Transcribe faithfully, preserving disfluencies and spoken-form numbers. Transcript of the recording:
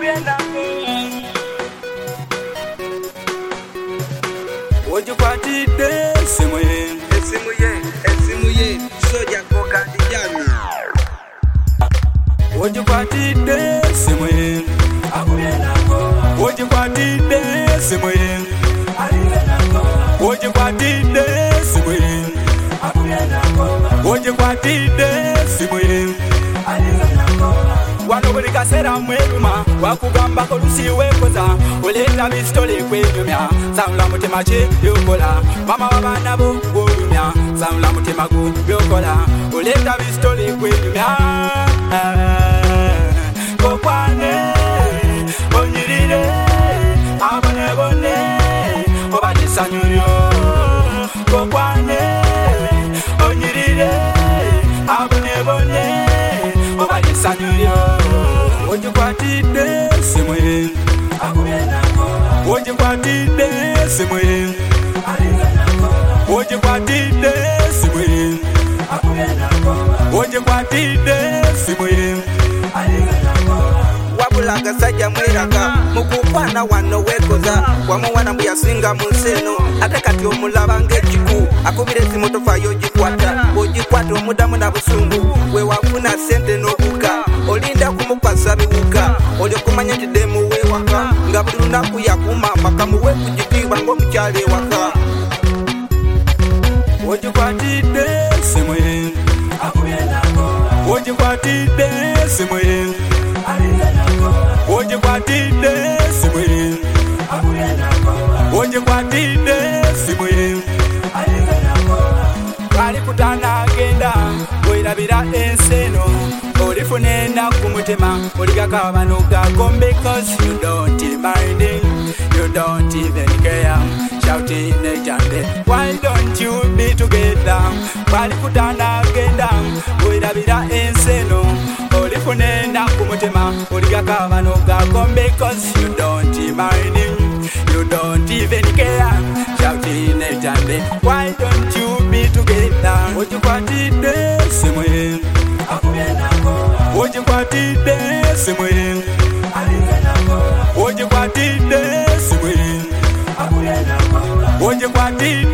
Would you party day? Simuye, Simuye, Simuye, Soja Koka Dijami. Would you party day? Simuye, would you party day? Simuye, would you party day? Simuye, would you party day? Simuye. Wano buli kasera mweluma wakugamba ko lusiwe koza oleta bistole kwenyumya samula mutima chi yokola mama wabana bo golumya samula mutima go yokola oleta bistole kwenyumya kokwane onyirire abane bone obade sanyuryo kokwane onyirire abane bone obade sanyuryo. Would you party day? Simuye, would you party day? Simuye, would you party day? Simuye, would you party day? Simuye. Wabulaga sajja mweraga mukupana wano wekoza wamuwana mbuyasinga mu nseno ate kati omulaba ng'ekiku akubira esimu tofayo ogikwata ogikwata omudamu na busungu we wafuna sente n'obuka olinda kumukwasa biwuka oli okumanya nti demu wewaka nga buli lunaku yakuma amaka muwe kugitiibwa ng'omukyalo ewaka. Would you party day? Simuye, would you party day? Simuye, would you party day? Simuye, would you party day? Simuye. Kali kutana agenda wirabira enseno olifunenda kumutema oligaka bano gagom because you don't mind it, you don't even care shouting ejande why don't you be together. Kali kutana agenda wirabira enseno olifunenda kumutema oligaka bano gagom because you don't mind it, you don't even care shouting ejande why don't you be together. Would you party day? Simuye, would you party day? Simuye, would you party day? Simuye, would you party